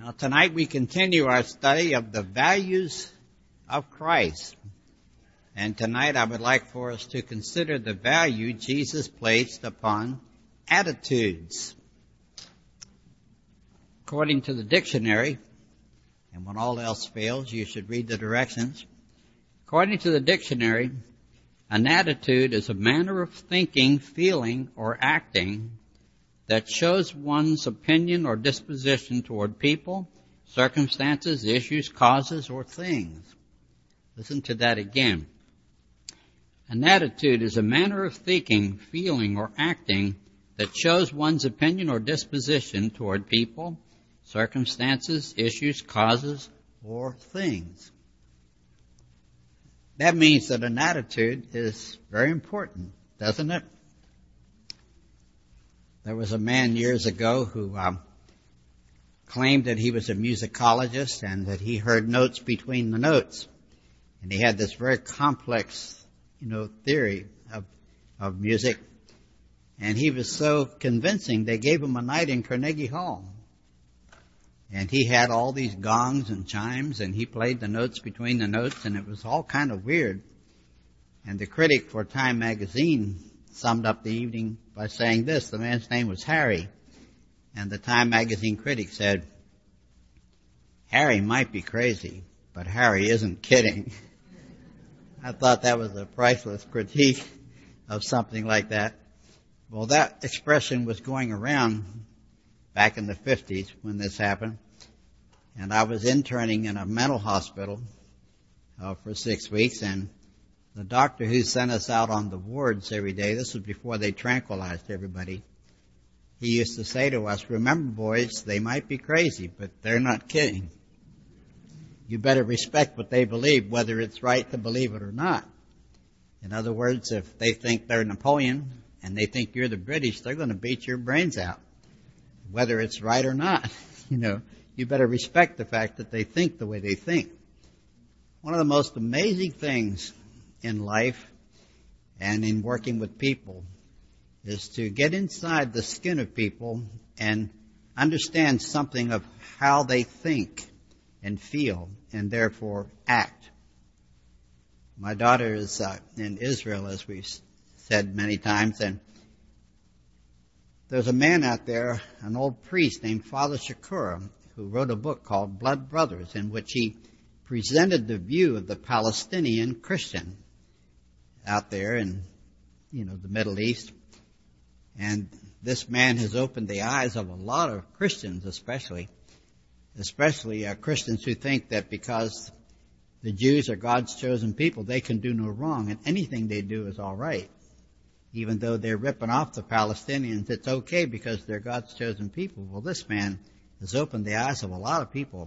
Now, tonight we continue our study of the values of Christ. And tonight I would like for us to consider the value Jesus placed upon attitudes. According to the dictionary, and when all else fails, you should read the directions. According to the dictionary, an attitude is a manner of thinking, feeling, or acting that shows one's opinion or disposition toward people, circumstances, issues, causes, or things. Listen to that again. An attitude is a manner of thinking, feeling, or acting that shows one's opinion or disposition toward people, circumstances, issues, causes, or things. That means that an attitude is very important, doesn't it? There was a man years ago who claimed that he was a musicologist and that he heard notes between the notes. And he had this very complex, theory of music. And he was so convincing, they gave him a night in Carnegie Hall. And he had all these gongs and chimes, and he played the notes between the notes, and it was all kind of weird. And the critic for Time magazine summed up the evening by saying this: the man's name was Harry. And the Time magazine critic said, "Harry might be crazy, but Harry isn't kidding." I thought that was a priceless critique of something like that. Well, that expression was going around back in the 50s when this happened. And I was interning in a mental hospital for 6 weeks, and the doctor who sent us out on the wards every day, this was before they tranquilized everybody, he used to say to us, "Remember, boys, they might be crazy, but they're not kidding. You better respect what they believe, whether it's right to believe it or not." In other words, if they think they're Napoleon and they think you're the British, they're going to beat your brains out, whether it's right or not. You better respect the fact that they think the way they think. One of the most amazing things in life and in working with people is to get inside the skin of people and understand something of how they think and feel and therefore act. My daughter is in Israel, as we've said many times, and there's a man out there, an old priest named Father Shakura, who wrote a book called Blood Brothers, in which he presented the view of the Palestinian Christian out there in, the Middle East. And this man has opened the eyes of a lot of Christians, especially Christians who think that because the Jews are God's chosen people, they can do no wrong, and anything they do is all right. Even though they're ripping off the Palestinians, it's okay because they're God's chosen people. Well, this man has opened the eyes of a lot of people.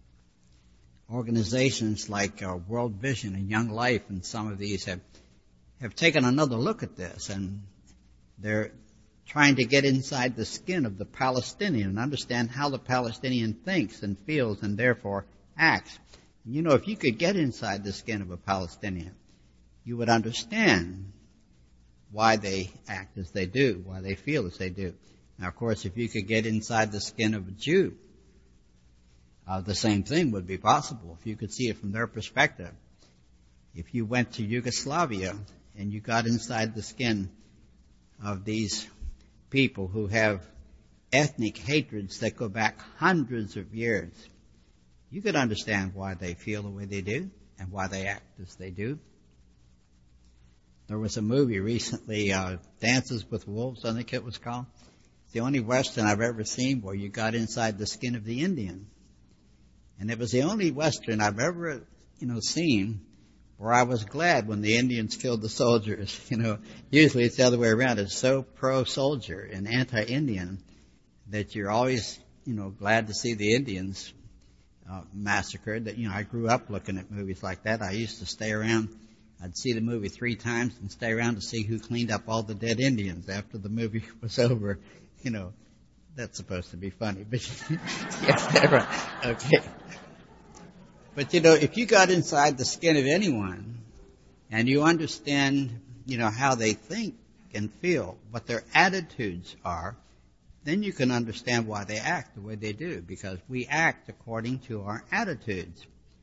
Organizations like World Vision and Young Life and some of these have taken another look at this, and they're trying to get inside the skin of the Palestinian and understand how the Palestinian thinks and feels and therefore acts. If you could get inside the skin of a Palestinian, you would understand why they act as they do, why they feel as they do. Now, of course, if you could get inside the skin of a Jew, the same thing would be possible if you could see it from their perspective. If you went to Yugoslavia and you got inside the skin of these people who have ethnic hatreds that go back hundreds of years, you could understand why they feel the way they do and why they act as they do. There was a movie recently, Dances with Wolves, I think it was called. It's the only Western I've ever seen where you got inside the skin of the Indian. And it was the only Western I've ever, seen where I was glad when the Indians killed the soldiers. Usually it's the other way around. It's so pro-soldier and anti-Indian that you're always, glad to see the Indians massacred. That, I grew up looking at movies like that. I used to stay around. I'd see the movie 3 times and stay around to see who cleaned up all the dead Indians after the movie was over. That's supposed to be funny, but yeah, right. Okay. But if you got inside the skin of anyone and you understand, how they think and feel, what their attitudes are, then you can understand why they act the way they do, because we act according to our attitudes.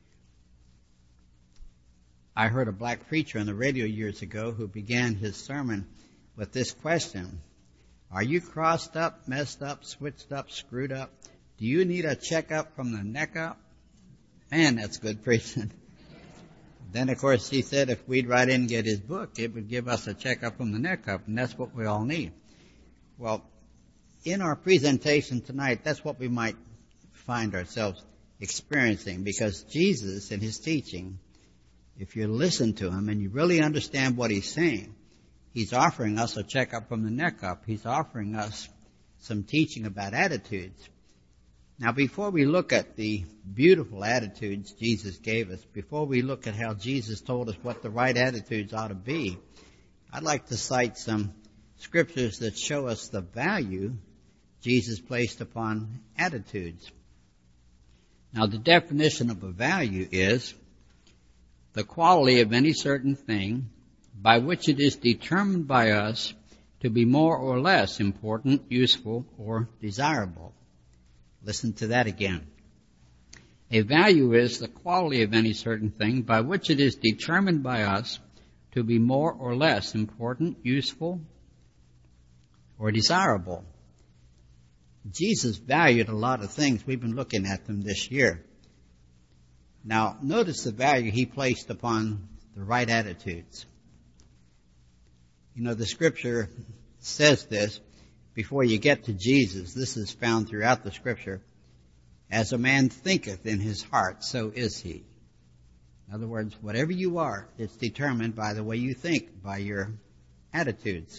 I heard a black preacher on the radio years ago who began his sermon with this question: are you crossed up, messed up, switched up, screwed up? Do you need a checkup from the neck up? Man, that's good preaching. Then, of course, he said if we'd write in and get his book, it would give us a checkup from the neck up, and that's what we all need. Well, in our presentation tonight, that's what we might find ourselves experiencing, because Jesus in his teaching, if you listen to him and you really understand what he's saying, he's offering us a checkup from the neck up. He's offering us some teaching about attitudes. Now, before we look at the beautiful attitudes Jesus gave us, before we look at how Jesus told us what the right attitudes ought to be, I'd like to cite some scriptures that show us the value Jesus placed upon attitudes. Now, the definition of a value is the quality of any certain thing by which it is determined by us to be more or less important, useful, or desirable. Listen to that again. A value is the quality of any certain thing by which it is determined by us to be more or less important, useful, or desirable. Jesus valued a lot of things. We've been looking at them this year. Now, notice the value he placed upon the right attitudes. You know, the scripture says this before you get to Jesus. This is found throughout the scripture. As a man thinketh in his heart, so is he. In other words, whatever you are, it's determined by the way you think, by your attitudes.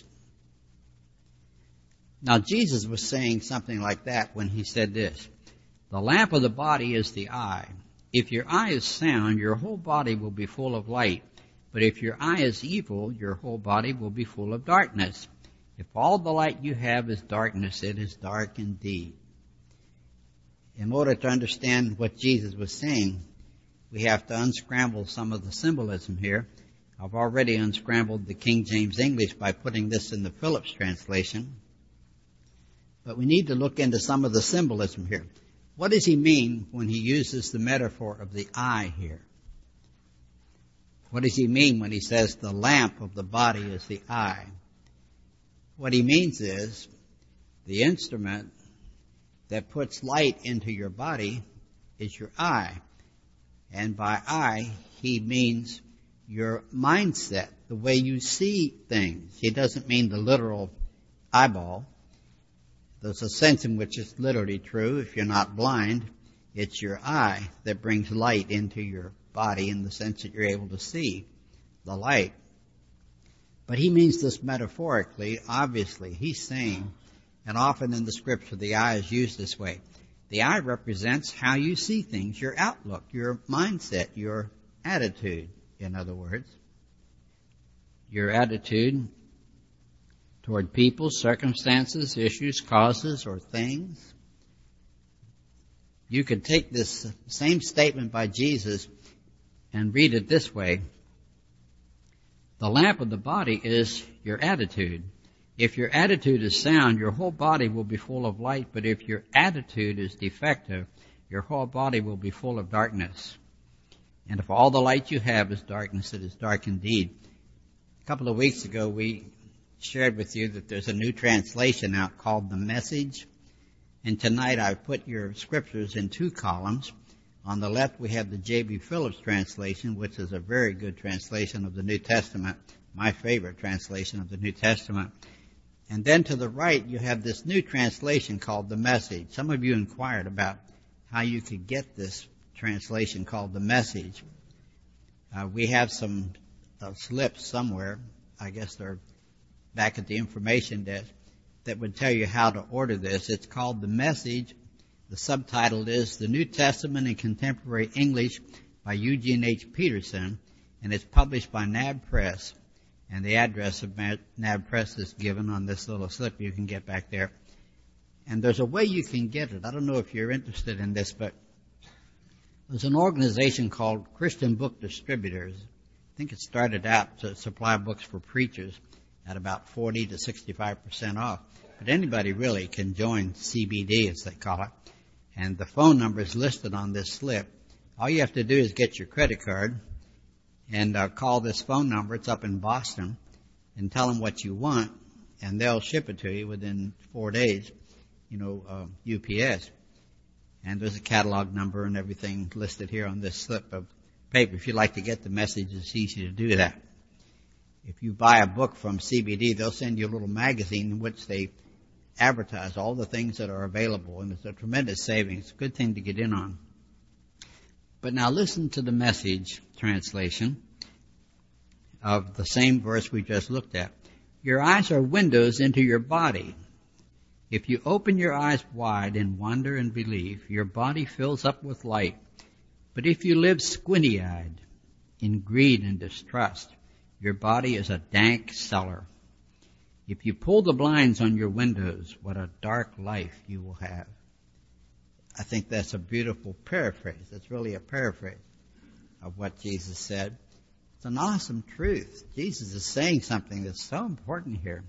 Now, Jesus was saying something like that when he said this: the lamp of the body is the eye. If your eye is sound, your whole body will be full of light. But if your eye is evil, your whole body will be full of darkness. If all the light you have is darkness, it is dark indeed. In order to understand what Jesus was saying, we have to unscramble some of the symbolism here. I've already unscrambled the King James English by putting this in the Phillips translation. But we need to look into some of the symbolism here. What does he mean when he uses the metaphor of the eye here? What does he mean when he says the lamp of the body is the eye? What he means is the instrument that puts light into your body is your eye. And by eye, he means your mindset, the way you see things. He doesn't mean the literal eyeball. There's a sense in which it's literally true. If you're not blind, it's your eye that brings light into your body in the sense that you're able to see the light. But he means this metaphorically. Obviously, he's saying, and often in the scripture the eye is used this way, the eye represents how you see things, your outlook, your mindset, your attitude, in other words. Your attitude toward people, circumstances, issues, causes, or things. You could take this same statement by Jesus and read it this way: the lamp of the body is your attitude. If your attitude is sound, your whole body will be full of light, but if your attitude is defective, your whole body will be full of darkness. And if all the light you have is darkness, it is dark indeed. A couple of weeks ago, we shared with you that there's a new translation out called The Message. And tonight I've put your scriptures in two columns. On the left we have the J.B. Phillips translation, which is a very good translation of the New Testament, my favorite translation of the New Testament. And then to the right you have this new translation called The Message. Some of you inquired about how you could get this translation called The Message. We have some slips somewhere, I guess they're back at the information desk, that would tell you how to order this. It's called The Message. The subtitle is The New Testament in Contemporary English by Eugene H. Peterson, and it's published by NAB Press. And the address of NAB Press is given on this little slip you can get back there. And there's a way you can get it. I don't know if you're interested in this, but there's an organization called Christian Book Distributors. I think it started out to supply books for preachers at about 40 to 65% off. But anybody really can join CBD, as they call it. And the phone number is listed on this slip. All you have to do is get your credit card and call this phone number. It's up in Boston, and tell them what you want, and they'll ship it to you within 4 days, UPS. And there's a catalog number and everything listed here on this slip of paper. If you'd like to get the message, it's easy to do that. If you buy a book from CBD, they'll send you a little magazine in which they advertise all the things that are available, and it's a tremendous savings. Good thing to get in on. But now listen to the Message translation of the same verse we just looked at. Your eyes are windows into your body. If you open your eyes wide in wonder and belief, your body fills up with light. But if you live squinty-eyed in greed and distrust, your body is a dank cellar. If you pull the blinds on your windows, what a dark life you will have. I think that's a beautiful paraphrase. That's really a paraphrase of what Jesus said. It's an awesome truth. Jesus is saying something that's so important here.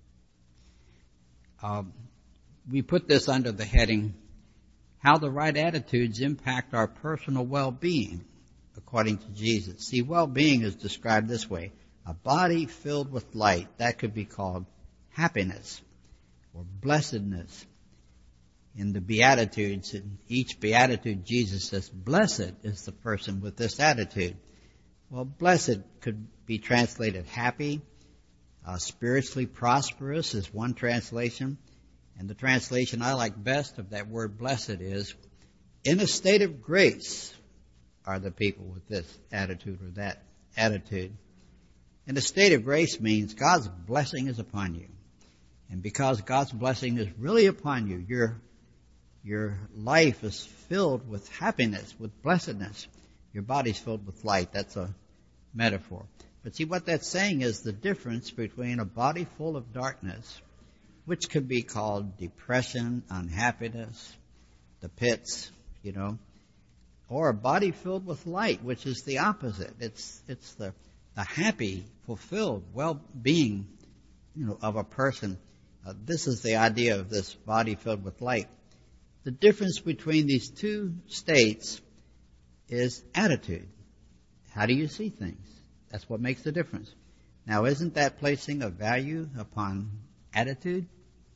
We put this under the heading, how the right attitudes impact our personal well-being, according to Jesus. See, well-being is described this way. A body filled with light, that could be called happiness or blessedness. In the Beatitudes, in each Beatitude, Jesus says, blessed is the person with this attitude. Well, blessed could be translated happy, spiritually prosperous is one translation. And the translation I like best of that word blessed is, in a state of grace are the people with this attitude or that attitude. And a state of grace means God's blessing is upon you. And because God's blessing is really upon you, your life is filled with happiness, with blessedness. Your body's filled with light. That's a metaphor. But see, what that's saying is the difference between a body full of darkness, which could be called depression, unhappiness, the pits, or a body filled with light, which is the opposite. It's the happy, fulfilled well-being, of a person. This is the idea of this body filled with light. The difference between these two states is attitude. How do you see things? That's what makes the difference. Now, isn't that placing a value upon attitude?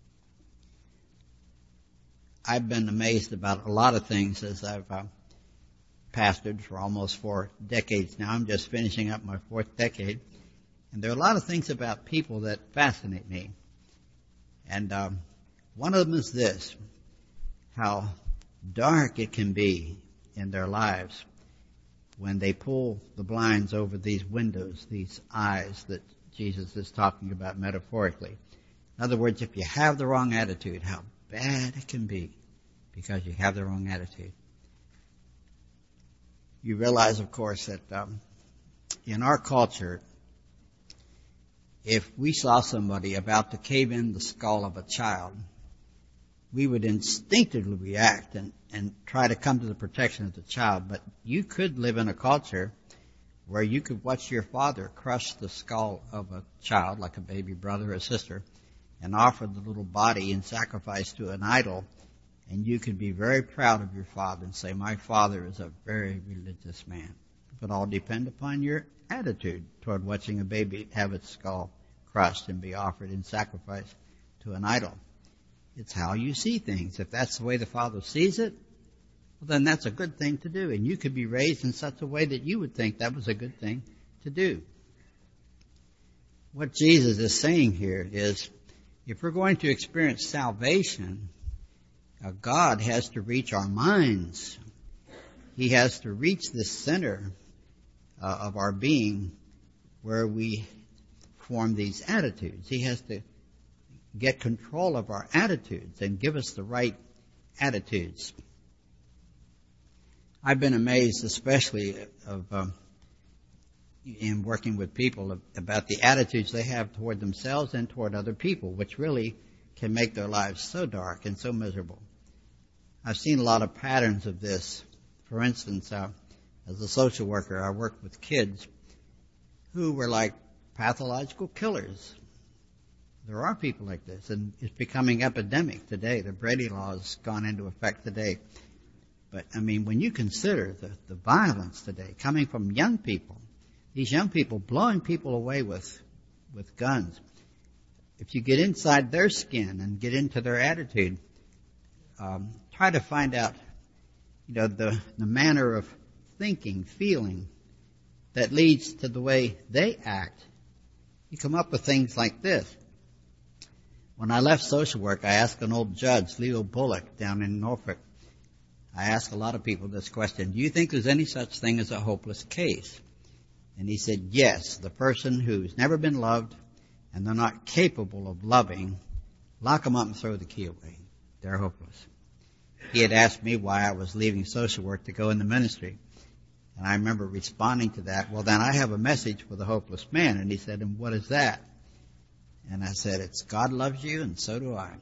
I've been amazed about a lot of things as I've pastored for almost 4 decades now. I'm just finishing up my 4th decade. And there are a lot of things about people that fascinate me. And one of them is this, how dark it can be in their lives when they pull the blinds over these windows, these eyes that Jesus is talking about metaphorically. In other words, if you have the wrong attitude, how bad it can be because you have the wrong attitude. You realize, of course, that in our culture, if we saw somebody about to cave in the skull of a child, we would instinctively react and try to come to the protection of the child. But you could live in a culture where you could watch your father crush the skull of a child, like a baby brother or sister, and offer the little body in sacrifice to an idol, and you could be very proud of your father and say, my father is a very religious man. It would all depend upon your attitude toward watching a baby have its skull crushed and be offered in sacrifice to an idol. It's how you see things. If that's the way the Father sees it, well, then that's a good thing to do. And you could be raised in such a way that you would think that was a good thing to do. What Jesus is saying here is, if we're going to experience salvation, God has to reach our minds. He has to reach the center of our being where we form these attitudes. He has to get control of our attitudes and give us the right attitudes. I've been amazed, especially in working with people, about the attitudes they have toward themselves and toward other people, which really can make their lives so dark and so miserable. I've seen a lot of patterns of this. For instance, as a social worker, I worked with kids who were like pathological killers. There are people like this, and it's becoming epidemic today. The Brady law has gone into effect today. But, I mean, when you consider the violence today coming from young people, these young people blowing people away with guns, if you get inside their skin and get into their attitude, try to find out, the manner of thinking, feeling that leads to the way they act. You come up with things like this. When I left social work, I asked an old judge, Leo Bullock, down in Norfolk. I asked a lot of people this question: do you think there's any such thing as a hopeless case? And he said, yes, the person who's never been loved and they're not capable of loving, lock them up and throw the key away. They're hopeless. He had asked me why I was leaving social work to go in the ministry. And I remember responding to that, well, then I have a message for the hopeless man. And he said, and what is that? And I said, it's God loves you and so do I.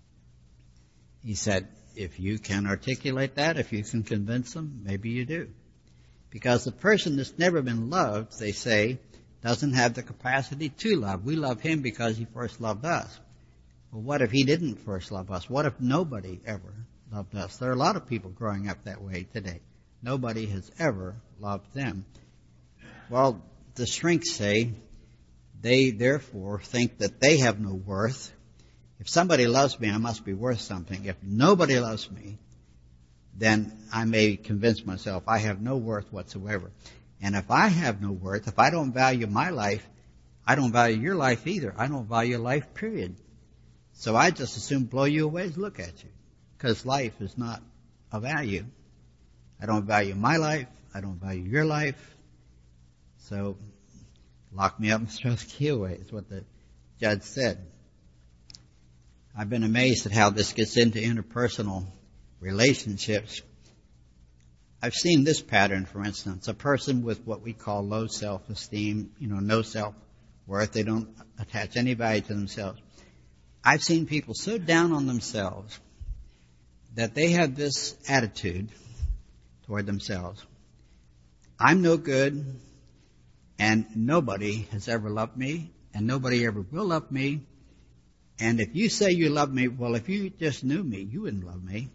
He said, if you can articulate that, if you can convince them, maybe you do. Because the person that's never been loved, they say, doesn't have the capacity to love. We love him because he first loved us. Well, what if he didn't first love us? What if nobody ever loved us? There are a lot of people growing up that way today. Nobody has ever loved them. Well, the shrinks say they therefore think that they have no worth. If somebody loves me, I must be worth something. If nobody loves me, then I may convince myself I have no worth whatsoever. And if I have no worth, if I don't value my life, I don't value your life either. I don't value life, period. So I just as soon blow you away as look at you, because life is not of value. I don't value my life. I don't value your life. So lock me up and throw the key away is what the judge said. I've been amazed at how this gets into interpersonal relationships. I've seen this pattern, for instance, a person with what we call low self-esteem, no self-worth. They don't attach any value to themselves. I've seen people so down on themselves that they have this attitude toward themselves. I'm no good, and nobody has ever loved me, and nobody ever will love me. And if you say you love me, well, if you just knew me, you wouldn't love me.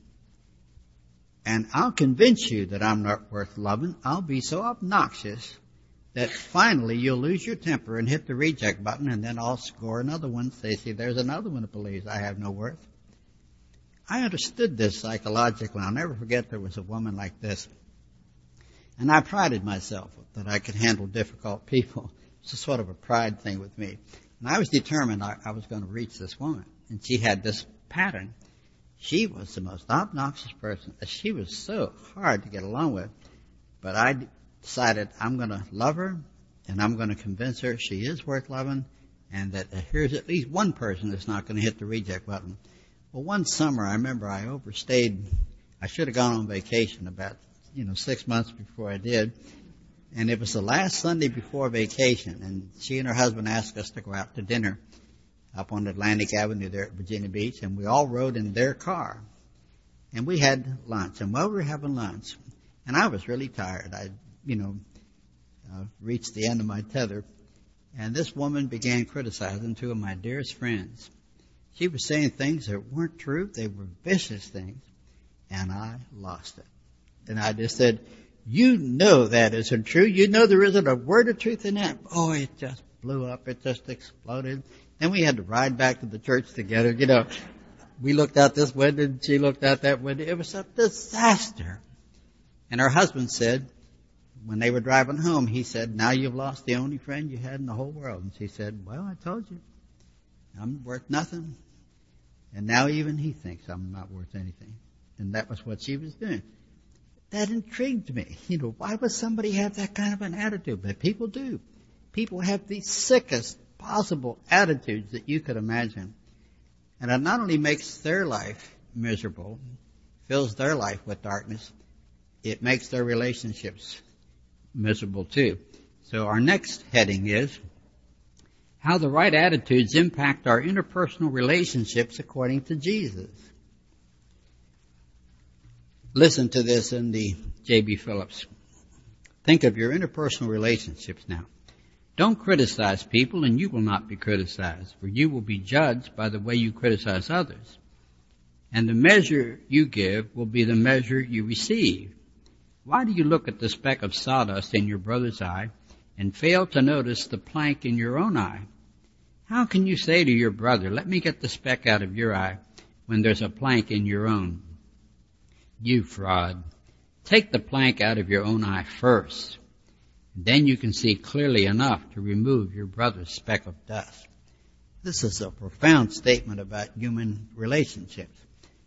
And I'll convince you that I'm not worth loving. I'll be so obnoxious that finally you'll lose your temper and hit the reject button, and then I'll score another one. Say, see, there's another one that believes I have no worth. I understood this psychologically. I'll never forget there was a woman like this. And I prided myself that I could handle difficult people. It's a sort of a pride thing with me. And I was determined I was going to reach this woman. And she had this pattern. She was the most obnoxious person. She was so hard to get along with. But I decided I'm going to love her, and I'm going to convince her she is worth loving, and that here's at least one person that's not going to hit the reject button. Well, one summer, I remember I overstayed. I should have gone on vacation about 6 months before I did. And it was the last Sunday before vacation, and she and her husband asked us to go out to dinner up on Atlantic Avenue there at Virginia Beach, and we all rode in their car. And we had lunch, and while we were having lunch, and I was really tired, I reached the end of my tether, and this woman began criticizing two of my dearest friends. She was saying things that weren't true. They were vicious things, and I lost it. And I just said, you know that isn't true. You know there isn't a word of truth in that. Oh, it just blew up. It just exploded. Then we had to ride back to the church together. We looked out this window and she looked out that window. It was a disaster. And her husband said, when they were driving home, he said, now you've lost the only friend you had in the whole world. And she said, well, I told you, I'm worth nothing. And now even he thinks I'm not worth anything. And that was what she was doing. That intrigued me. Why would somebody have that kind of an attitude? But people do. People have the sickest possible attitudes that you could imagine. And it not only makes their life miserable, fills their life with darkness, it makes their relationships miserable too. So our next heading is how the right attitudes impact our interpersonal relationships according to Jesus. Listen to this in the J.B. Phillips. Think of your interpersonal relationships now. Don't criticize people, and you will not be criticized, for you will be judged by the way you criticize others. And the measure you give will be the measure you receive. Why do you look at the speck of sawdust in your brother's eye and fail to notice the plank in your own eye? How can you say to your brother, let me get the speck out of your eye, when there's a plank in your own? You fraud. Take the plank out of your own eye first. Then you can see clearly enough to remove your brother's speck of dust. This is a profound statement about human relationships.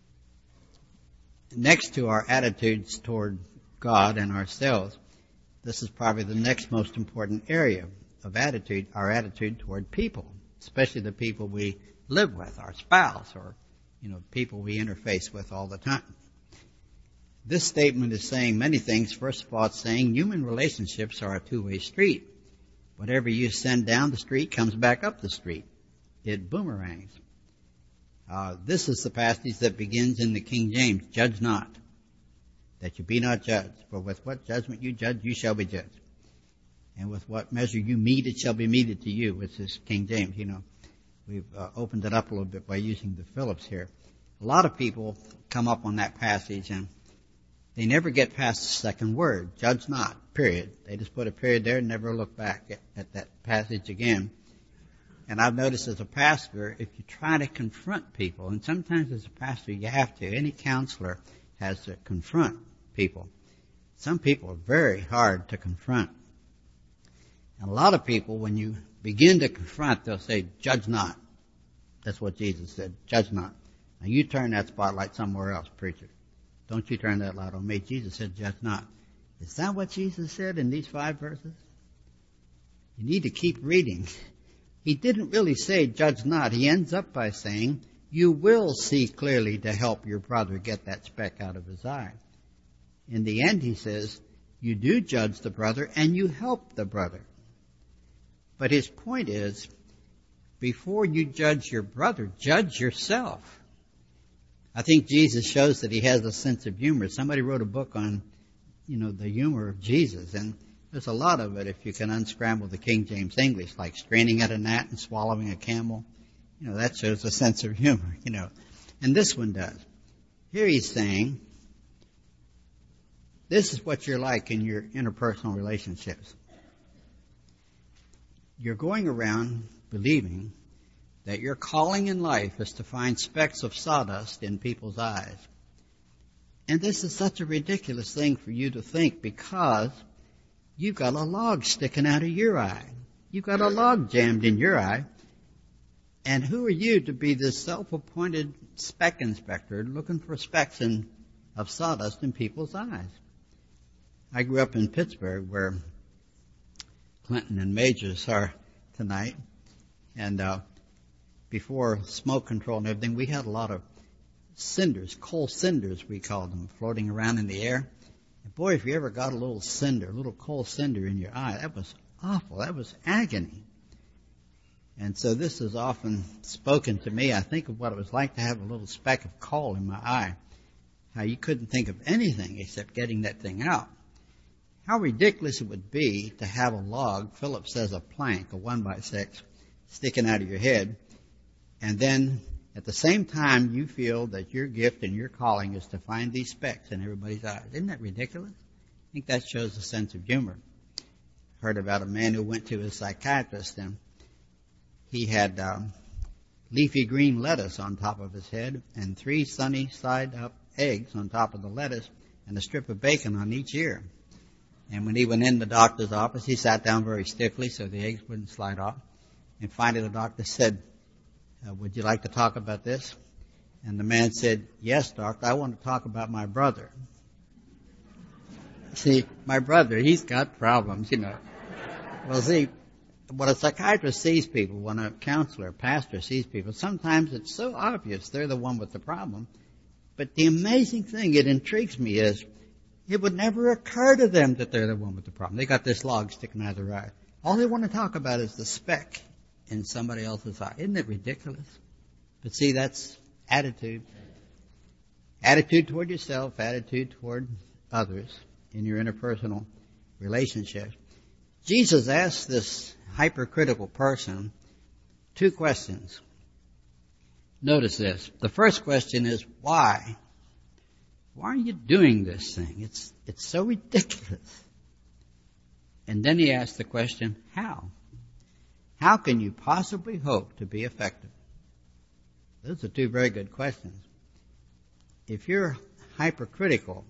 Next to our attitudes toward God and ourselves, this is probably the next most important area of attitude, our attitude toward people, especially the people we live with, our spouse, or, people we interface with all the time. This statement is saying many things. First of all, it's saying human relationships are a two-way street. Whatever you send down the street comes back up the street. It boomerangs. This is the passage that begins in the King James, judge not, that you be not judged. For with what judgment you judge, you shall be judged. And with what measure you mete, it shall be meted to you, which is King James. We've opened it up a little bit by using the Phillips here. A lot of people come up on that passage and they never get past the second word, judge not, period. They just put a period there and never look back at that passage again. And I've noticed as a pastor, if you try to confront people, and sometimes as a pastor you have to, any counselor has to confront people. Some people are very hard to confront. And a lot of people, when you begin to confront, they'll say, judge not. That's what Jesus said, judge not. Now you turn that spotlight somewhere else, preacher. Don't you turn that light on me. Jesus said, judge not. Is that what Jesus said in these 5 verses? You need to keep reading. He didn't really say, judge not. He ends up by saying, you will see clearly to help your brother get that speck out of his eye. In the end, he says, you do judge the brother and you help the brother. But his point is, before you judge your brother, judge yourself. I think Jesus shows that he has a sense of humor. Somebody wrote a book on, the humor of Jesus, and there's a lot of it if you can unscramble the King James English, like straining at a gnat and swallowing a camel. That shows a sense of humor, And this one does. Here he's saying, this is what you're like in your interpersonal relationships. You're going around believing that your calling in life is to find specks of sawdust in people's eyes. And this is such a ridiculous thing for you to think, because you've got a log sticking out of your eye. You've got a log jammed in your eye. And who are you to be this self-appointed speck inspector looking for specks of sawdust in people's eyes? I grew up in Pittsburgh, where Clinton and Majors are tonight. And before smoke control and everything, we had a lot of cinders, coal cinders we called them, floating around in the air. And boy, if you ever got a little coal cinder in your eye, that was awful. That was agony. And so this is often spoken to me. I think of what it was like to have a little speck of coal in my eye. How you couldn't think of anything except getting that thing out. How ridiculous it would be to have a log, Philip says a plank, a 1x6, sticking out of your head, and then at the same time you feel that your gift and your calling is to find these specks in everybody's eyes. Isn't that ridiculous? I think that shows a sense of humor. Heard about a man who went to his psychiatrist, and he had leafy green lettuce on top of his head and 3 sunny side up eggs on top of the lettuce and a strip of bacon on each ear. And when he went in the doctor's office, he sat down very stiffly so the eggs wouldn't slide off. And finally the doctor said, would you like to talk about this? And the man said, yes, doctor, I want to talk about my brother. See, my brother, he's got problems, Well, see, when a psychiatrist sees people, when a counselor, a pastor sees people, sometimes it's so obvious they're the one with the problem. But the amazing thing, it intrigues me, is it would never occur to them that they're the one with the problem. They got this log sticking out of their eye. All they want to talk about is the speck in somebody else's eye. Isn't it ridiculous? But see, that's attitude. Attitude toward yourself, attitude toward others in your interpersonal relationships. Jesus asked this hypercritical person 2 questions. Notice this. The first question is, why? Why are you doing this thing? It's so ridiculous. And then he asks the question, how? How can you possibly hope to be effective? Those are 2 very good questions. If you're hypercritical,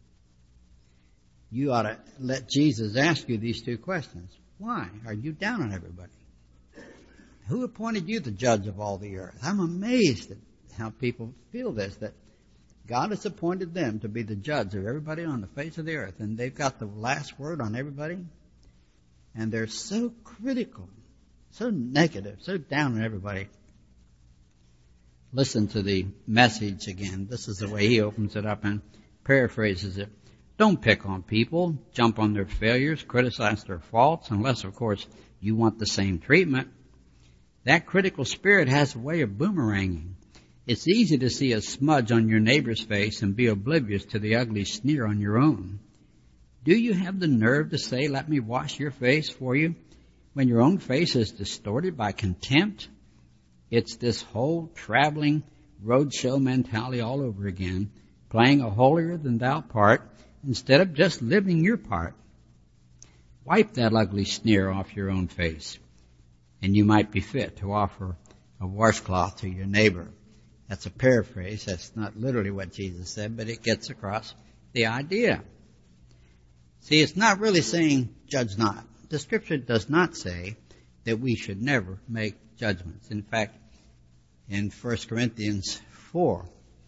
you ought to let Jesus ask you these 2 questions. Why are you down on everybody? Who appointed you the judge of all the earth? I'm amazed at how people feel this, that God has appointed them to be the judge of everybody on the face of the earth, and they've got the last word on everybody, and they're so critical, so negative, so down on everybody. Listen to the message again. This is the way he opens it up and paraphrases it. Don't pick on people, jump on their failures, criticize their faults, unless, of course, you want the same treatment. That critical spirit has a way of boomeranging. It's easy to see a smudge on your neighbor's face and be oblivious to the ugly sneer on your own. Do you have the nerve to say, let me wash your face for you, when your own face is distorted by contempt? It's this whole traveling roadshow mentality all over again, playing a holier-than-thou part instead of just living your part. Wipe that ugly sneer off your own face, and you might be fit to offer a washcloth to your neighbor. That's a paraphrase. That's not literally what Jesus said, but it gets across the idea. See, it's not really saying judge not. The Scripture does not say that we should never make judgments. In fact, in 1 Corinthians 4,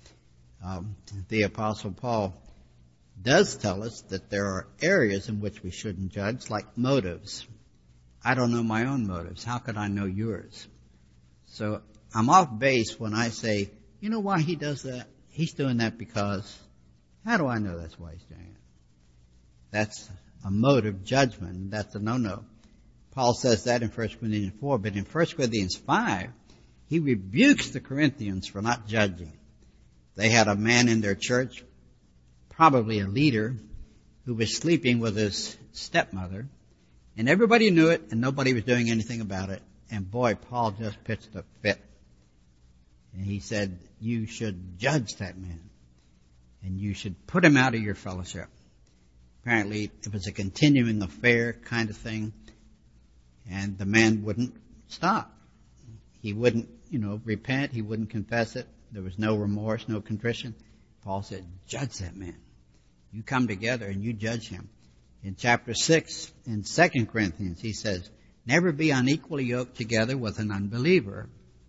the Apostle Paul does tell us that there are areas in which we shouldn't judge, like motives. I don't know my own motives. How could I know yours? So I'm off base when I say, you know why he does that? He's doing that because, how do I know that's why he's doing it? That's a motive judgment. That's a no-no. Paul says that in 1 Corinthians 4, but in 1 Corinthians 5, he rebukes the Corinthians for not judging. They had a man in their church, probably a leader, who was sleeping with his stepmother, and everybody knew it, and nobody was doing anything about it. And boy, Paul just pitched a fit. And he said, you should judge that man, and you should put him out of your fellowship. Apparently, it was a continuing affair kind of thing, and the man wouldn't stop. He wouldn't, repent. He wouldn't confess it. There was no remorse, no contrition. Paul said, judge that man. You come together and you judge him. In chapter 6 in 2 Corinthians, he says, never be unequally yoked together with an unbeliever.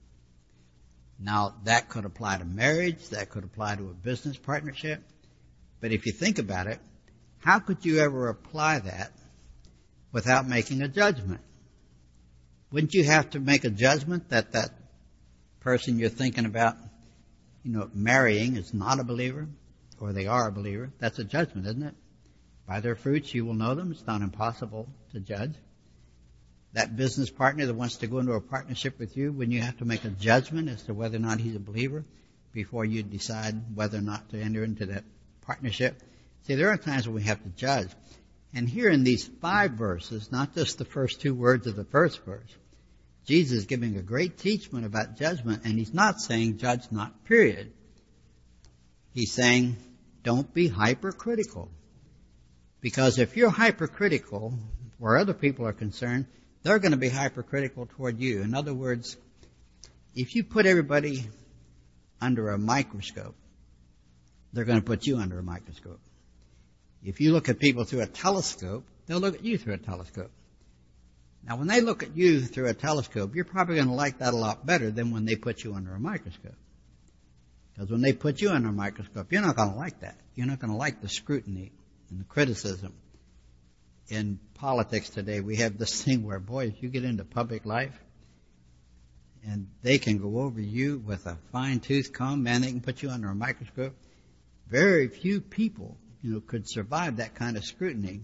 Now, that could apply to marriage. That could apply to a business partnership. But if you think about it, how could you ever apply that without making a judgment? Wouldn't you have to make a judgment that that person you're thinking about, marrying is not a believer, or they are a believer? That's a judgment, isn't it? By their fruits you will know them. It's not impossible to judge. That business partner that wants to go into a partnership with you, when you have to make a judgment as to whether or not he's a believer before you decide whether or not to enter into that partnership. See, there are times when we have to judge. And here in these 5 verses, not just the first 2 words of the first verse, Jesus is giving a great teachment about judgment, and he's not saying judge not, period. He's saying don't be hypercritical. Because if you're hypercritical where other people are concerned, they're going to be hypercritical toward you. In other words, if you put everybody under a microscope, they're going to put you under a microscope. If you look at people through a telescope, they'll look at you through a telescope. Now, when they look at you through a telescope, you're probably going to like that a lot better than when they put you under a microscope. Because when they put you under a microscope, you're not going to like that. You're not going to like the scrutiny and the criticism. In politics today, we have this thing where, boy, if you get into public life, and they can go over you with a fine-tooth comb, man, they can put you under a microscope. Very few people, could survive that kind of scrutiny.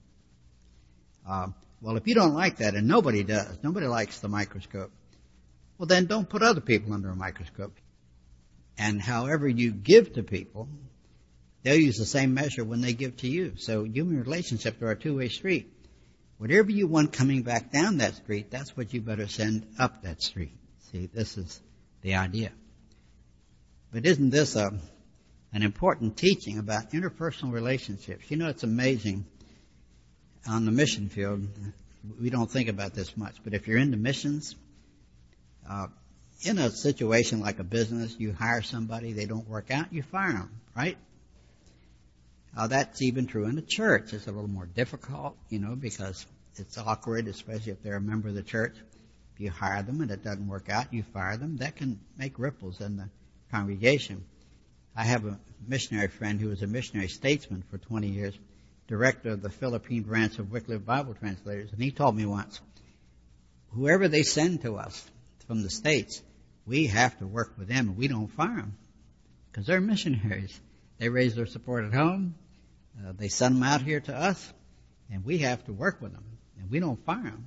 Well, if you don't like that, and nobody does, nobody likes the microscope, well, then don't put other people under a microscope. And however you give to people, they'll use the same measure when they give to you. So human relationships are a two-way street. whatever you want coming back down that street, that's what you better send up that street. See, this is the idea. But isn't this an important teaching about interpersonal relationships? You know, it's amazing. On the mission field, we don't think about this much, but if you're into missions, in a situation like a business, you hire somebody, they don't work out, you fire them, right? That's even true in the church. It's a little more difficult, because it's awkward, especially if they're a member of the church. If you hire them and it doesn't work out, you fire them. That can make ripples in the congregation. I have a missionary friend who was a missionary statesman for 20 years, director of the Philippine branch of Wycliffe Bible Translators, and he told me once, whoever they send to us from the States, we have to work with them, and we don't fire them because they're missionaries. They raise their support at home. They send them out here to us, and we have to work with them, and we don't fire them.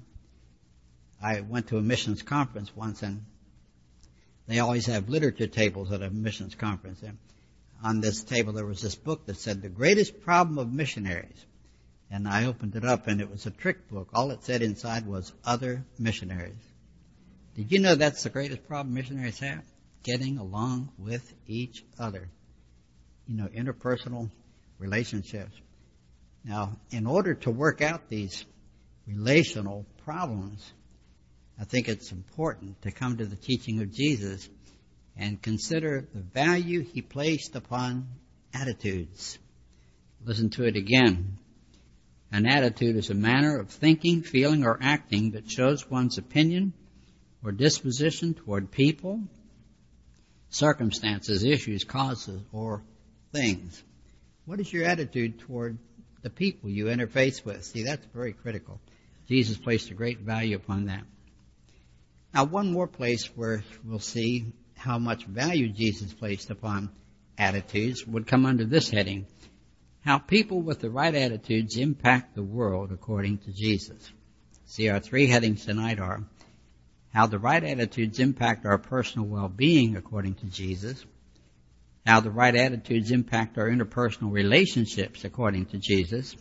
I went to a missions conference once, and they always have literature tables at a missions conference. And on this table there was this book that said, The Greatest Problem of Missionaries. And I opened it up, and it was a trick book. All it said inside was other missionaries. Did you know that's the greatest problem missionaries have? Getting along with each other. Interpersonal relationships. Now, in order to work out these relational problems, I think it's important to come to the teaching of Jesus and consider the value he placed upon attitudes. Listen to it again. An attitude is a manner of thinking, feeling, or acting that shows one's opinion or disposition toward people, circumstances, issues, causes, or things. What is your attitude toward the people you interface with? See, that's very critical. Jesus placed a great value upon that. Now, one more place where we'll see how much value Jesus placed upon attitudes would come under this heading: how people with the right attitudes impact the world according to Jesus. See, our three headings tonight are how the right attitudes impact our personal well-being according to Jesus, how the right attitudes impact our interpersonal relationships according to Jesus,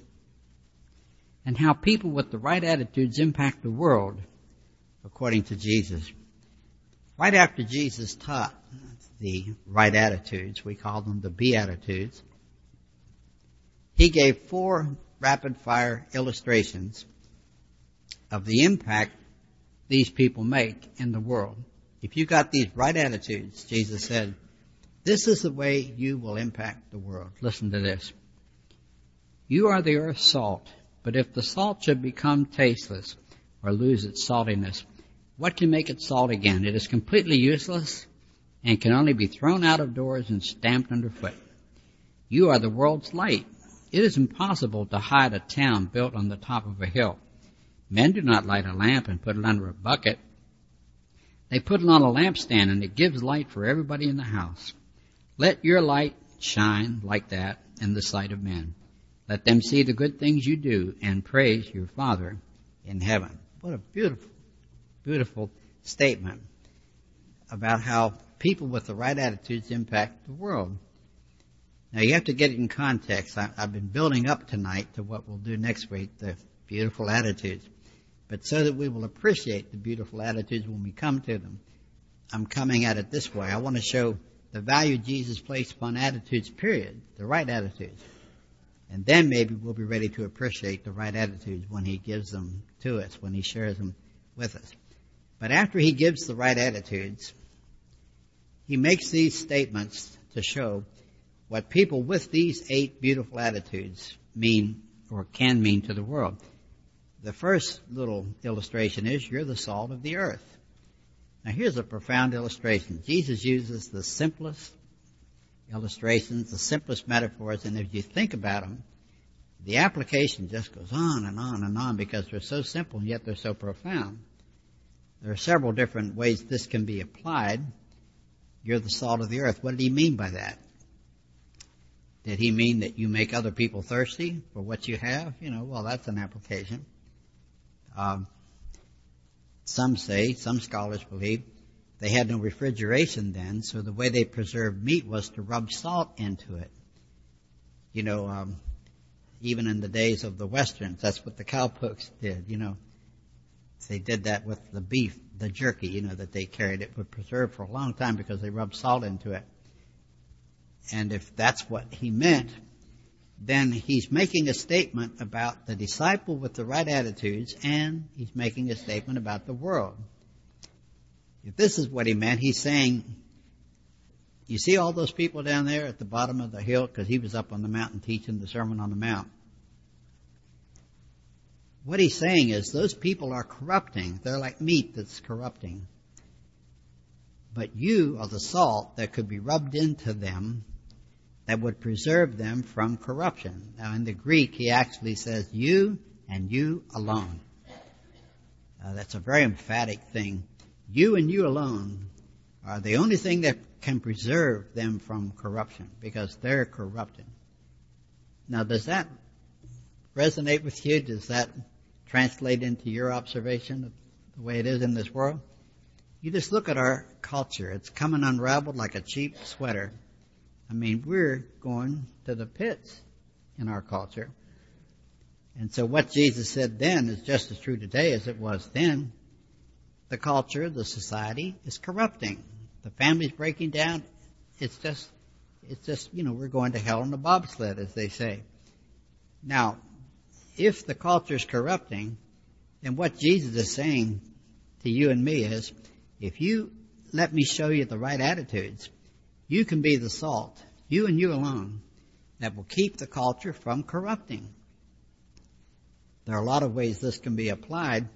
and how people with the right attitudes impact the world according to Jesus. Right after Jesus taught the right attitudes, we call them the Beatitudes, he gave 4 rapid-fire illustrations of the impact these people make in the world. If you got these right attitudes, Jesus said, this is the way you will impact the world. Listen to this. You are the earth's salt, but if the salt should become tasteless or lose its saltiness, what can make it salt again? It is completely useless and can only be thrown out of doors and stamped underfoot. You are the world's light. It is impossible to hide a town built on the top of a hill. Men do not light a lamp and put it under a bucket. They put it on a lampstand, and it gives light for everybody in the house. Let your light shine like that in the sight of men. Let them see the good things you do and praise your Father in heaven. What a beautiful, beautiful statement about how people with the right attitudes impact the world. Now, you have to get it in context. I've been building up tonight to what we'll do next week, the beautiful attitudes. But so that we will appreciate the beautiful attitudes when we come to them, I'm coming at it this way. I want to show the value Jesus placed upon attitudes, period, the right attitudes. And then maybe we'll be ready to appreciate the right attitudes when he gives them to us, when he shares them with us. But after he gives the right attitudes, he makes these statements to show what people with these 8 beautiful attitudes mean or can mean to the world. The first little illustration is, you're the salt of the earth. Now here's a profound illustration. Jesus uses the simplest illustrations, the simplest metaphors, and if you think about them, the application just goes on and on and on because they're so simple and yet they're so profound. There are several different ways this can be applied. You're the salt of the earth. What did he mean by that? Did he mean that you make other people thirsty for what you have? Well, that's an application. Some scholars believe, they had no refrigeration then, so the way they preserved meat was to rub salt into it. even in the days of the Westerns. That's what the cowpokes did, They did that with the beef, the jerky, that they carried. It would preserve for a long time because they rubbed salt into it. And if that's what he meant, then he's making a statement about the disciple with the right attitudes, and he's making a statement about the world. If this is what he meant, he's saying, you see all those people down there at the bottom of the hill, because he was up on the mountain teaching the Sermon on the Mount. What he's saying is those people are corrupting. They're like meat that's corrupting. But you are the salt that could be rubbed into them that would preserve them from corruption. Now in the Greek, he actually says you and you alone. That's a very emphatic thing. You and you alone are the only thing that can preserve them from corruption, because they're corrupted. Now does that resonate with you? Does that translate into your observation of the way it is in this world? You just look at our culture. It's coming unraveled like a cheap sweater. I mean, we're going to the pits in our culture. And so what Jesus said then is just as true today as it was then. The culture, the society is corrupting. The family's breaking down. It's just, we're going to hell in a bobsled, as they say. Now, if the culture is corrupting, then what Jesus is saying to you and me is, if you let me show you the right attitudes, you can be the salt, you and you alone, that will keep the culture from corrupting. There are a lot of ways this can be applied.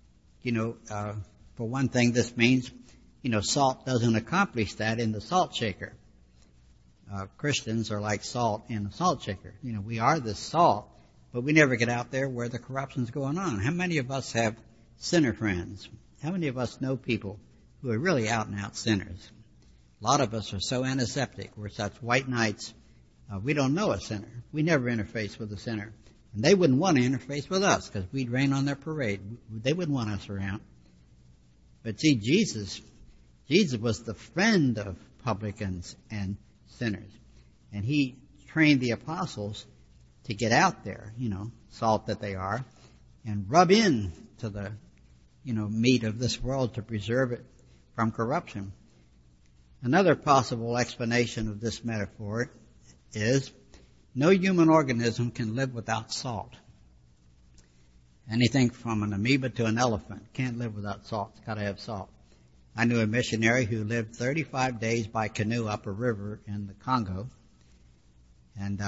For one thing, this means, salt doesn't accomplish that in the salt shaker. Christians are like salt in a salt shaker. We are the salt, but we never get out there where the corruption's going on. How many of us have sinner friends? How many of us know people who are really out and out sinners? A lot of us are so antiseptic. We're such white knights. We don't know a sinner. We never interface with a sinner. And they wouldn't want to interface with us because we'd rain on their parade. They wouldn't want us around. But see, Jesus was the friend of publicans and sinners. And he trained the apostles to get out there, salt that they are, and rub in to the, meat of this world to preserve it from corruption. Another possible explanation of this metaphor is no human organism can live without salt. Anything from an amoeba to an elephant can't live without salt. It's got to have salt. I knew a missionary who lived 35 days by canoe up a river in the Congo. And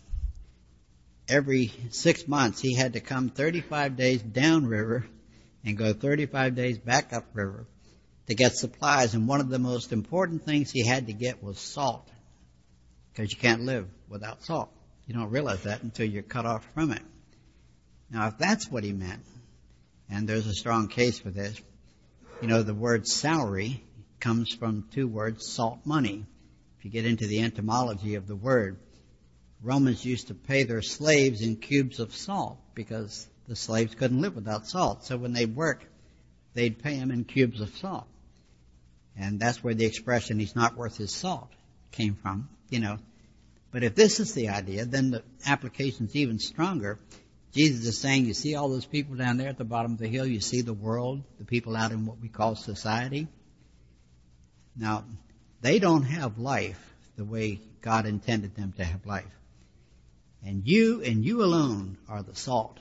every 6 months he had to come 35 days downriver and go 35 days back upriver to get supplies. And one of the most important things he had to get was salt, because you can't live without salt. You don't realize that until you're cut off from it. Now, if that's what he meant, and there's a strong case for this, the word salary comes from two words, salt money. If you get into the etymology of the word, Romans used to pay their slaves in cubes of salt because the slaves couldn't live without salt. So when they worked, they'd pay them in cubes of salt. And that's where the expression, he's not worth his salt, came from, But if this is the idea, then the application's even stronger. Jesus is saying, you see all those people down there at the bottom of the hill? You see the world, the people out in what we call society? Now, they don't have life the way God intended them to have life. And you alone are the salt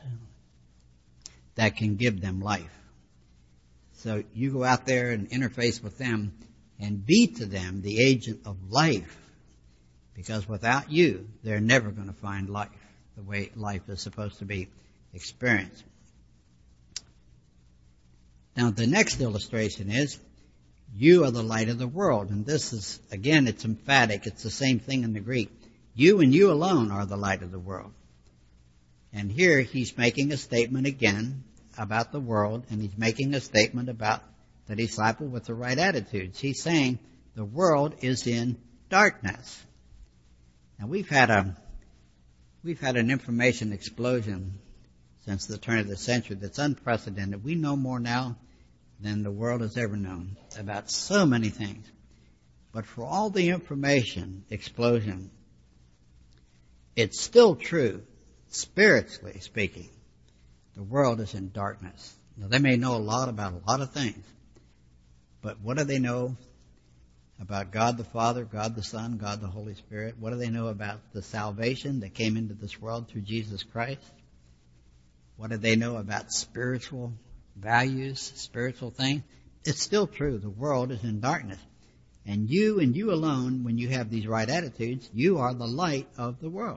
that can give them life. So you go out there and interface with them and be to them the agent of life. Because without you, they're never going to find life the way life is supposed to be experienced. Now, the next illustration is, you are the light of the world. And this is, again, it's emphatic. It's the same thing in the Greek. You and you alone are the light of the world. And here he's making a statement again about the world, and he's making a statement about the disciple with the right attitudes. He's saying the world is in darkness. Now, we've had an information explosion since the turn of the century that's unprecedented. We know more now than the world has ever known about so many things. But for all the information explosion, it's still true, spiritually speaking, the world is in darkness. Now, they may know a lot about a lot of things, but what do they know about God the Father, God the Son, God the Holy Spirit? What do they know about the salvation that came into this world through Jesus Christ? What do they know about spiritual values, spiritual things? It's still true. The world is in darkness. And you alone, when you have these right attitudes, you are the light of the world.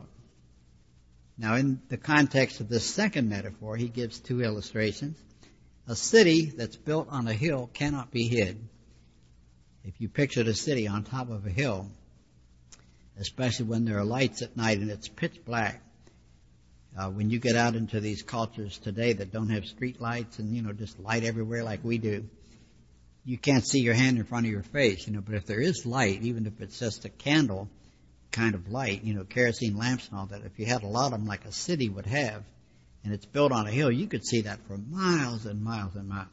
Now, in the context of this second metaphor, he gives two illustrations. A city that's built on a hill cannot be hid. If you pictured a city on top of a hill, especially when there are lights at night and it's pitch black, when you get out into these cultures today that don't have street lights and, just light everywhere like we do, you can't see your hand in front of your face, but if there is light, even if it's just a candle kind of light, kerosene lamps and all that, if you had a lot of them like a city would have, and it's built on a hill, you could see that for miles and miles and miles.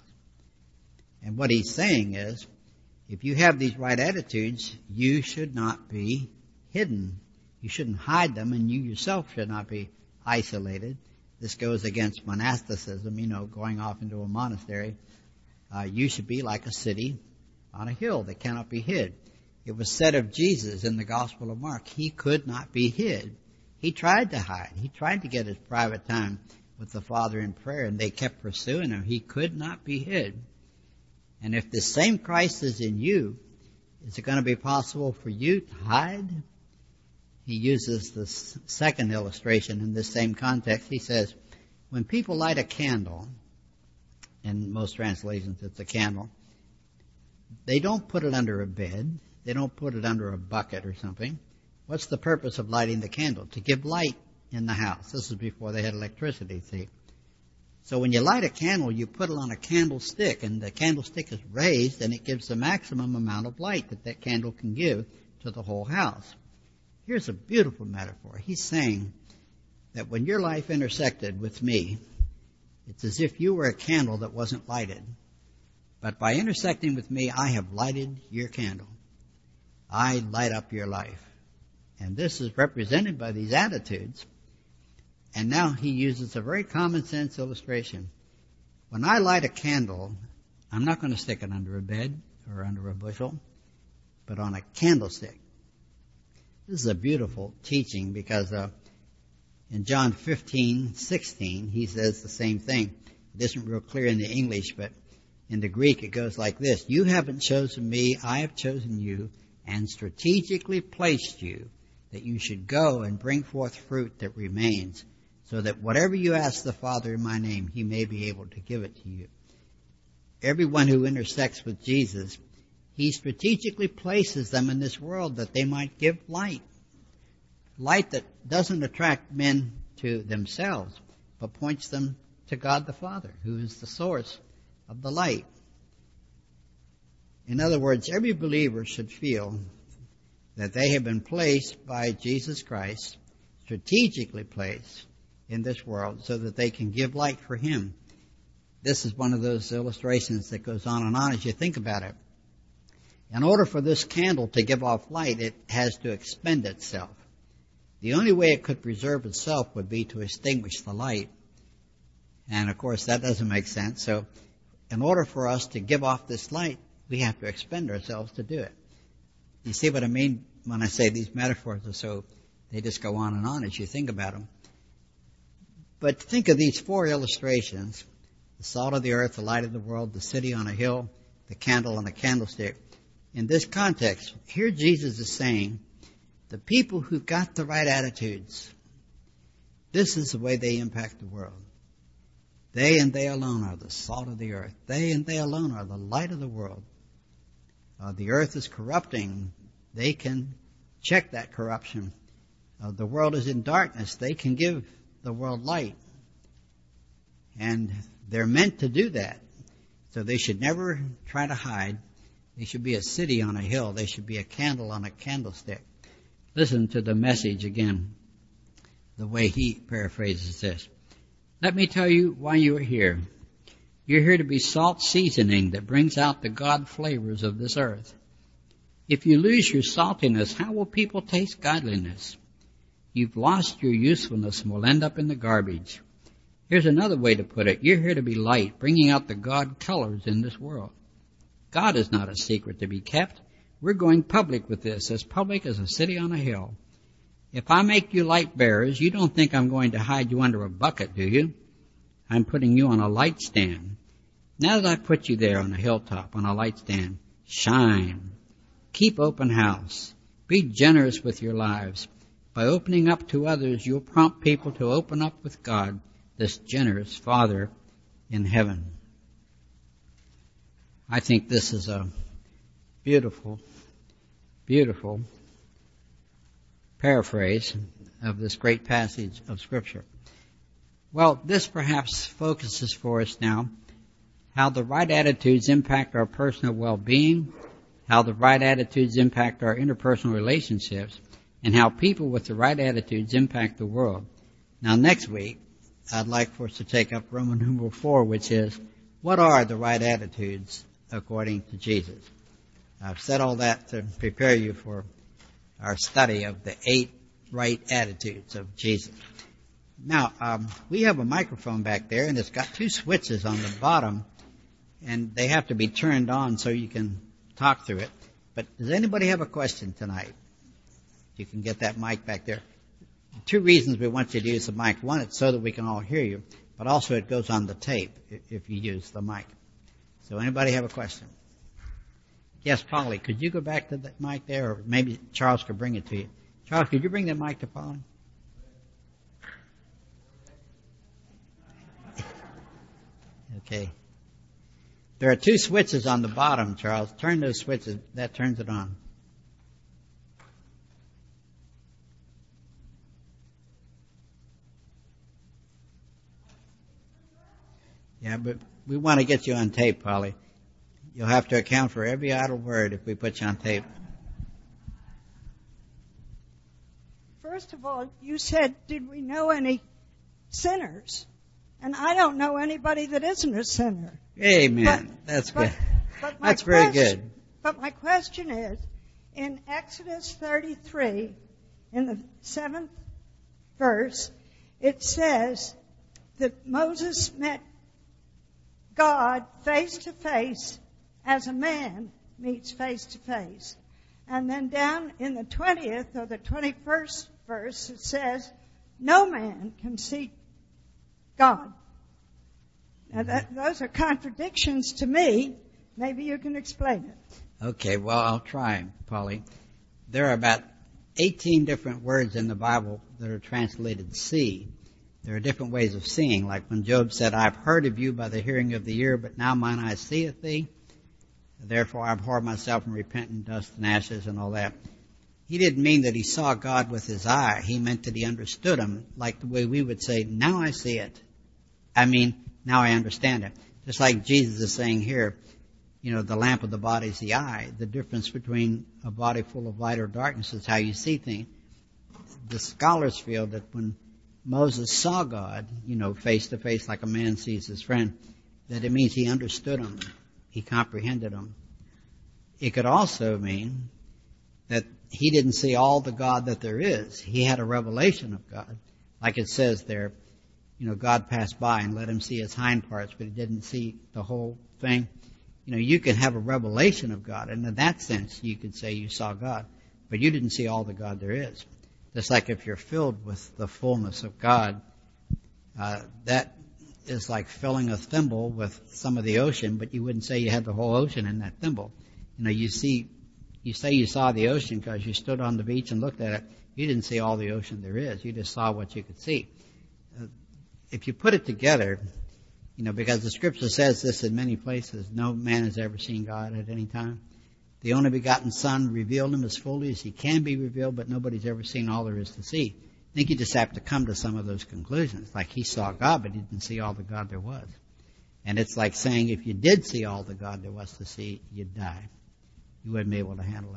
And what he's saying is, if you have these right attitudes, you should not be hidden. You shouldn't hide them, and you yourself should not be isolated. This goes against monasticism, going off into a monastery. You should be like a city on a hill that cannot be hid. It was said of Jesus in the Gospel of Mark, he could not be hid. He tried to hide. He tried to get his private time with the Father in prayer, and they kept pursuing him. He could not be hid. And if the same Christ is in you, is it going to be possible for you to hide? He uses the second illustration in this same context. He says, when people light a candle, in most translations it's a candle, they don't put it under a bed. They don't put it under a bucket or something. What's the purpose of lighting the candle? To give light in the house. This is before they had electricity, see. So when you light a candle, you put it on a candlestick, and the candlestick is raised, and it gives the maximum amount of light that candle can give to the whole house. Here's a beautiful metaphor. He's saying that when your life intersected with me, it's as if you were a candle that wasn't lighted. But by intersecting with me, I have lighted your candle. I light up your life. And this is represented by these attitudes. And now he uses a very common sense illustration. When I light a candle, I'm not going to stick it under a bed or under a bushel, but on a candlestick. This is a beautiful teaching because in John 15:16, he says the same thing. It isn't real clear in the English, but in the Greek it goes like this. You haven't chosen me, I have chosen you and strategically placed you that you should go and bring forth fruit that remains, so that whatever you ask the Father in my name, he may be able to give it to you. Everyone who intersects with Jesus, he strategically places them in this world that they might give light. Light that doesn't attract men to themselves, but points them to God the Father, who is the source of the light. In other words, every believer should feel that they have been placed by Jesus Christ, strategically placed in this world, so that they can give light for him. This is one of those illustrations that goes on and on as you think about it. In order for this candle to give off light, it has to expend itself. The only way it could preserve itself would be to extinguish the light. And of course that doesn't make sense. So in order for us to give off this light, we have to expend ourselves to do it. You see what I mean when I say these metaphors are so, they just go on and on as you think about them. But think of these four illustrations: the salt of the earth, the light of the world, the city on a hill, the candle on a candlestick. In this context, here Jesus is saying, the people who've got the right attitudes, this is the way they impact the world. They and they alone are the salt of the earth. They and they alone are the light of the world. The earth is corrupting. They can check that corruption. The world is in darkness. They can give the world light. And they're meant to do that. So they should never try to hide. They should be a city on a hill. They should be a candle on a candlestick. Listen to the Message again, the way he paraphrases this. Let me tell you why you are here. You're here to be salt seasoning that brings out the God flavors of this earth. If you lose your saltiness, how will people taste godliness? You've lost your usefulness and will end up in the garbage. Here's another way to put it. You're here to be light, bringing out the God colors in this world. God is not a secret to be kept. We're going public with this, as public as a city on a hill. If I make you light bearers, you don't think I'm going to hide you under a bucket, do you? I'm putting you on a light stand. Now that I've put you there on a hilltop, on a light stand, shine. Keep open house. Be generous with your lives. By opening up to others, you'll prompt people to open up with God, this generous Father in heaven. I think this is a beautiful, beautiful paraphrase of this great passage of Scripture. Well, this perhaps focuses for us now how the right attitudes impact our personal well-being, how the right attitudes impact our interpersonal relationships, and how people with the right attitudes impact the world. Now, next week, I'd like for us to take up Roman numeral 4, which is, what are the right attitudes according to Jesus? I've said all that to prepare you for our study of the 8 right attitudes of Jesus. Now, we have a microphone back there, and it's got 2 switches on the bottom, and they have to be turned on so you can talk through it. But does anybody have a question tonight? You can get that mic back there. 2 reasons we want you to use the mic. One, it's so that we can all hear you, but also it goes on the tape if you use the mic. So anybody have a question? Yes, Polly, could you go back to that mic there, or maybe Charles could bring it to you. Charles, could you bring that mic to Polly? Okay. There are 2 switches on the bottom, Charles. Turn those switches. That turns it on. Yeah, but we want to get you on tape, Polly. You'll have to account for every idle word if we put you on tape. First of all, you said, did we know any sinners? And I don't know anybody that isn't a sinner. Amen. That's good. That's very good. But my question is, in Exodus 33, in the 7th verse, it says that Moses met God face to face as a man meets face to face. And then down in the 20th or the 21st verse, it says, no man can see God. Now those are contradictions to me. Maybe you can explain it. Okay, well, I'll try, Polly. There are about 18 different words in the Bible that are translated see. There are different ways of seeing, like when Job said, I've heard of you by the hearing of the ear, but now mine eye seeth thee. Therefore I abhor myself and repent in dust and ashes and all that. He didn't mean that he saw God with his eye. He meant that he understood him, like the way we would say, now I see it. I mean, now I understand it. Just like Jesus is saying here, the lamp of the body is the eye. The difference between a body full of light or darkness is how you see things. The scholars feel that when Moses saw God, face to face like a man sees his friend, that it means he understood him. He comprehended him. It could also mean that he didn't see all the God that there is. He had a revelation of God. Like it says there, God passed by and let him see his hind parts, but he didn't see the whole thing. You can have a revelation of God, and in that sense you could say you saw God, but you didn't see all the God there is. Just like if you're filled with the fullness of God, that is like filling a thimble with some of the ocean, but you wouldn't say you had the whole ocean in that thimble. You say you saw the ocean because you stood on the beach and looked at it. You didn't see all the ocean there is. You just saw what you could see. If you put it together, because the Scripture says this in many places, no man has ever seen God at any time. The only begotten Son revealed him as fully as he can be revealed, but nobody's ever seen all there is to see. I think you just have to come to some of those conclusions. Like he saw God, but he didn't see all the God there was. And it's like saying if you did see all the God there was to see, you'd die. You wouldn't be able to handle it.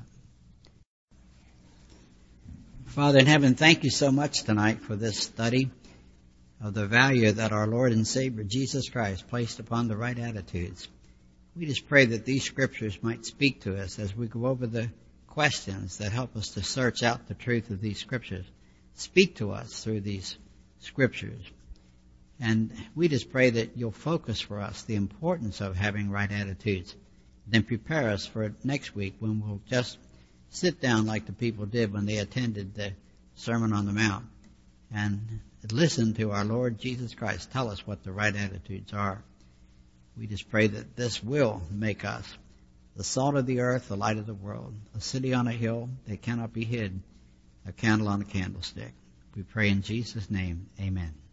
Father in heaven, thank you so much tonight for this study of the value that our Lord and Savior Jesus Christ placed upon the right attitudes. We just pray that these scriptures might speak to us as we go over the questions that help us to search out the truth of these scriptures, speak to us through these scriptures. And we just pray that you'll focus for us the importance of having right attitudes. Then prepare us for next week when we'll just sit down like the people did when they attended the Sermon on the Mount and listen to our Lord Jesus Christ tell us what the right attitudes are. We just pray that this will make us the salt of the earth, the light of the world, a city on a hill that cannot be hid, a candle on a candlestick. We pray in Jesus' name, amen.